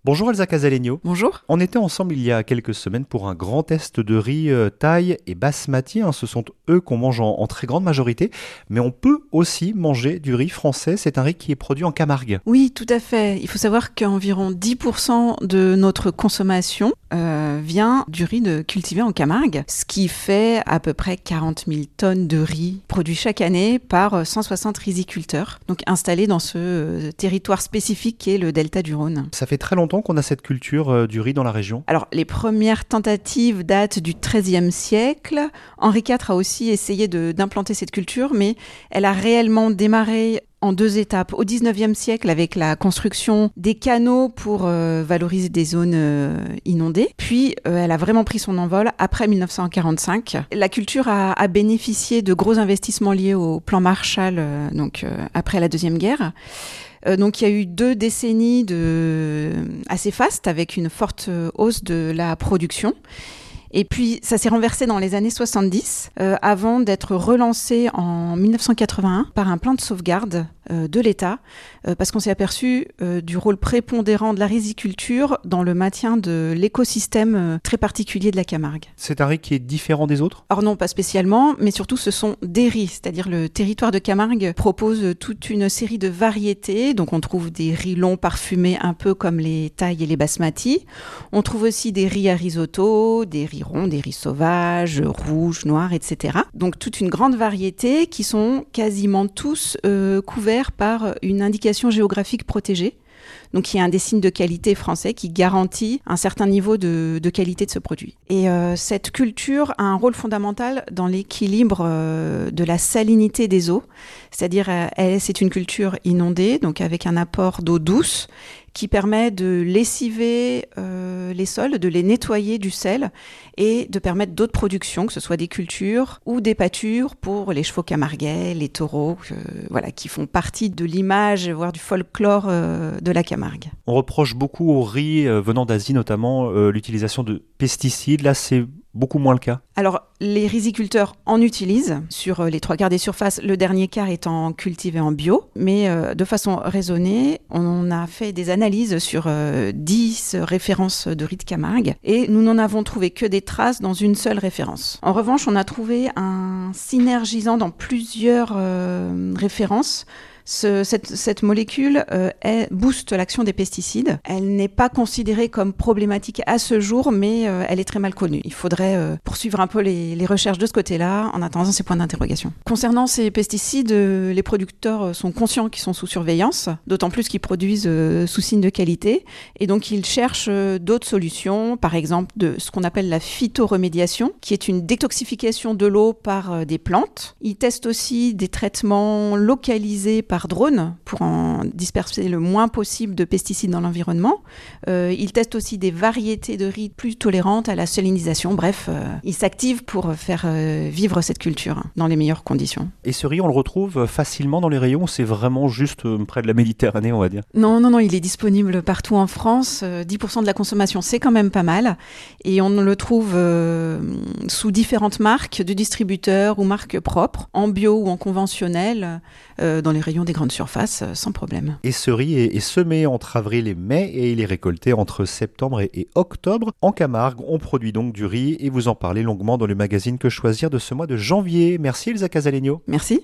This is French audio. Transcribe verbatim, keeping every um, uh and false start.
Bonjour Elsa Casalegno. Bonjour. On était ensemble il y a quelques semaines pour un grand test de riz euh, thaï et basmati. hein. Ce sont eux qu'on mange en, en très grande majorité. Mais on peut aussi manger du riz français. C'est un riz qui est produit en Camargue. Oui, tout à fait. Il faut savoir qu'environ dix pour cent de notre consommation euh, vient du riz de, cultivé en Camargue, ce qui fait à peu près quarante mille tonnes de riz produits chaque année par cent soixante riziculteurs, donc installés dans ce euh, territoire spécifique qui est le delta du Rhône. Ça fait très longtemps qu'on a cette culture euh, du riz dans la région. Alors, les premières tentatives datent du treizième siècle. Henri quatre a aussi essayé de, d'implanter cette culture, mais elle a réellement démarré en deux étapes. Au dix-neuvième siècle, avec la construction des canaux pour euh, valoriser des zones euh, inondées. Puis, euh, elle a vraiment pris son envol après mille neuf cent quarante-cinq. La culture a, a bénéficié de gros investissements liés au plan Marshall, euh, donc euh, après la Deuxième Guerre. Euh, donc il y a eu deux décennies de... assez fastes avec une forte hausse de la production. Et puis, ça s'est renversé dans les années soixante-dix, euh, avant d'être relancé en mille neuf cent quatre-vingt-un par un plan de sauvegarde euh, de l'État, euh, parce qu'on s'est aperçu euh, du rôle prépondérant de la riziculture dans le maintien de l'écosystème euh, très particulier de la Camargue. C'est un riz qui est différent des autres ? Or non, pas spécialement, mais surtout ce sont des riz, c'est-à-dire le territoire de Camargue propose toute une série de variétés, donc on trouve des riz longs parfumés un peu comme les thaïs et les basmati, on trouve aussi des riz à risotto, des riz ronds, des riz sauvages, rouges, noirs, et cetera. Donc toute une grande variété qui sont quasiment tous euh, couverts par une indication géographique protégée. Donc il y a un des signes de qualité français qui garantit un certain niveau de, de qualité de ce produit. Et euh, cette culture a un rôle fondamental dans l'équilibre euh, de la salinité des eaux. C'est-à-dire, euh, elle, c'est une culture inondée, donc avec un apport d'eau douce qui permet de lessiver euh, les sols, de les nettoyer du sel et de permettre d'autres productions, que ce soit des cultures ou des pâtures pour les chevaux camarguais, les taureaux, euh, voilà, qui font partie de l'image, voire du folklore euh, de la Camargue. On reproche beaucoup au riz euh, venant d'Asie notamment euh, l'utilisation de pesticides. Là, c'est beaucoup moins le cas. Alors, les riziculteurs en utilisent sur les trois quarts des surfaces, le dernier quart étant cultivé en bio, mais euh, de façon raisonnée, on a fait des analyses sur euh, dix références de riz de Camargue et nous n'en avons trouvé que des traces dans une seule référence. En revanche, on a trouvé un synergisant dans plusieurs euh, références. Ce, cette, cette molécule euh, est, booste l'action des pesticides. Elle n'est pas considérée comme problématique à ce jour, mais euh, elle est très mal connue. Il faudrait euh, poursuivre un peu les, les recherches de ce côté-là en attendant ces points d'interrogation. Concernant ces pesticides, euh, les producteurs sont conscients qu'ils sont sous surveillance, d'autant plus qu'ils produisent euh, sous signe de qualité, et donc ils cherchent euh, d'autres solutions, par exemple de ce qu'on appelle la phytoremédiation, qui est une détoxification de l'eau par euh, des plantes. Ils testent aussi des traitements localisés par drone pour en disperser le moins possible de pesticides dans l'environnement. Euh, ils testent aussi des variétés de riz plus tolérantes à la salinisation. Bref, euh, ils s'activent pour faire euh, vivre cette culture dans les meilleures conditions. Et ce riz, on le retrouve facilement dans les rayons ? C'est vraiment juste euh, près de la Méditerranée, on va dire ? Non, non, non, il est disponible partout en France. Euh, dix pour cent de la consommation, c'est quand même pas mal. Et on le trouve euh, sous différentes marques de distributeurs ou marques propres, en bio ou en conventionnel, euh, dans les rayons des grandes surfaces, sans problème. Et ce riz est, est semé entre avril et mai et il est récolté entre septembre et, et octobre. En Camargue, on produit donc du riz et vous en parlez longuement dans le magazine Que Choisir de ce mois de janvier. Merci Elsa Casalegno. Merci.